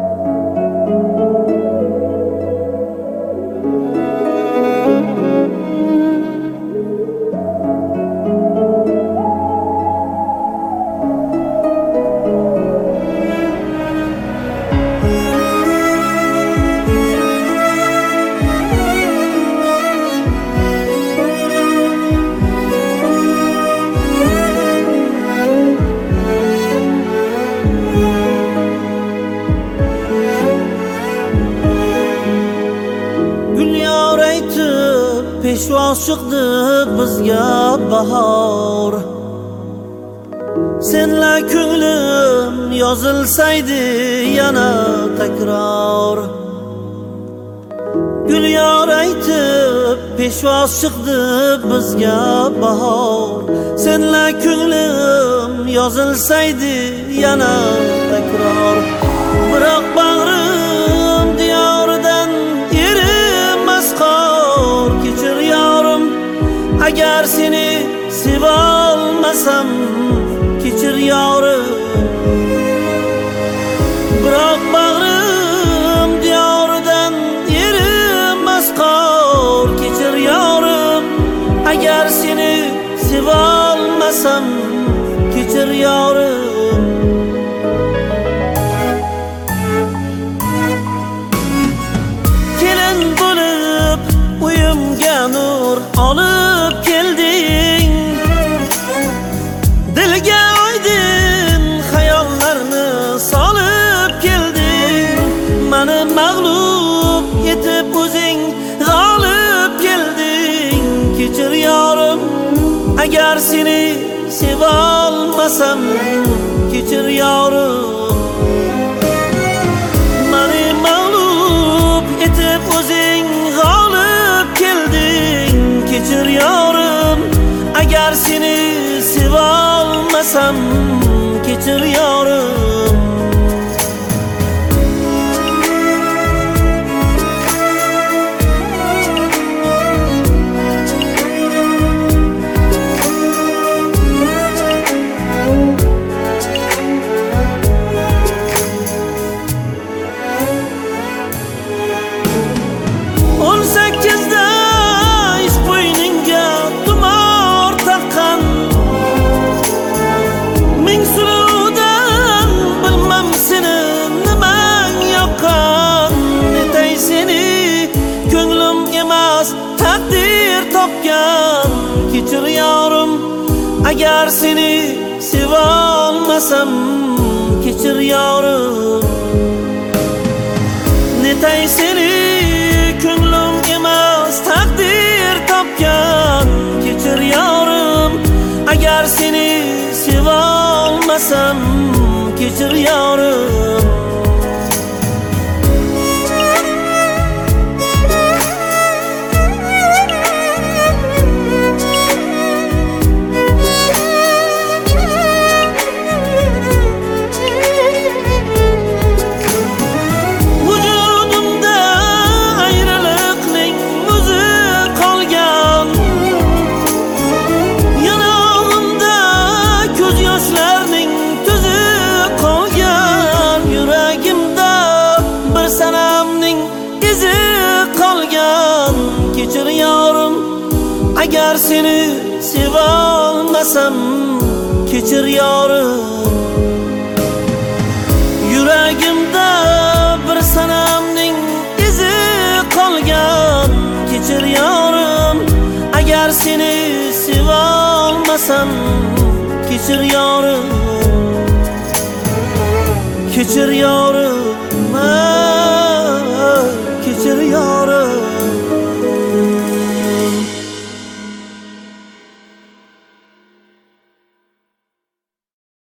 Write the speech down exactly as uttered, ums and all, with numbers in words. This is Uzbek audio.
Peshvoz chiqdi bizga bahor. Senla ko'nglim yozilsaydi yana takror. Gul yor aytib peshvoz chiqdi bizga bahor. Senla ko'nglim yozilsaydi yana takror. Biroq bag'rim diyoridan erimas qor. Kechir yorim agar seni sevolmasam, kechir yorim. Biroq bag'rim diyoridan erimas qor. Kechir yorim agar seni sevolmasam, kechir yorim. Kelin bo'lib uyimga nur olib kelding. Dilga oydin xayollarni solib kelding. Meni mag'lub etib o'zing g'olib kelding. Kechir yorim agar seni sevolmasam, kechir yorim. Meni mag'lub etib o'zing g'olib kelding. Kechir yorim agar seni sevolmasam, kechir yorim. o'n sakkizda ish qo'yningga tumor taqqan. Ming suluvdan bilmam seni nimang yoqqan. Netay seni ko'nglim emas taqdir topgan. Kechir yorim agar seni sevolmasam, kechir yorim. Netay seni ko'nglim emas taqdir topgan. Kechir yorim agar seni sevolmasam, kechir yorim. Kechir yorim agar seni sevolmasam, kechir yorim. Yuragimda bir sanamning izi qolgan. Kechir yorim agar seni sevolmasam, kechir yorim. Kechir yorim.